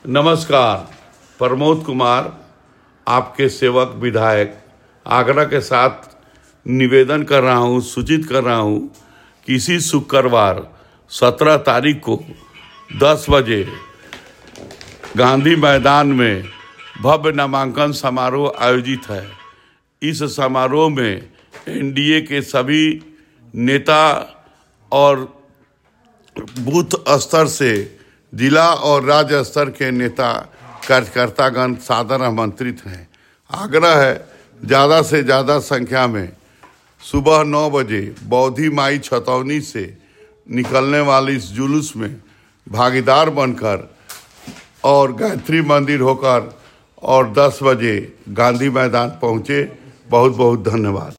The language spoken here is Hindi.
नमस्कार। प्रमोद कुमार, आपके सेवक विधायक आगरा के साथ निवेदन कर रहा हूँ, सूचित कर रहा हूँ कि इसी शुक्रवार 17 तारीख को 10 बजे गांधी मैदान में भव्य नामांकन समारोह आयोजित है। इस समारोह में एनडीए के सभी नेता और बूथ स्तर से जिला और राज्य स्तर के नेता कार्यकर्तागण सादर आमंत्रित हैं। आग्रह है ज़्यादा से ज़्यादा संख्या में सुबह 9 बजे बौद्धि माई छतौनी से निकलने वाले इस जुलूस में भागीदार बनकर और गायत्री मंदिर होकर और 10 बजे गांधी मैदान पहुँचे। बहुत बहुत धन्यवाद।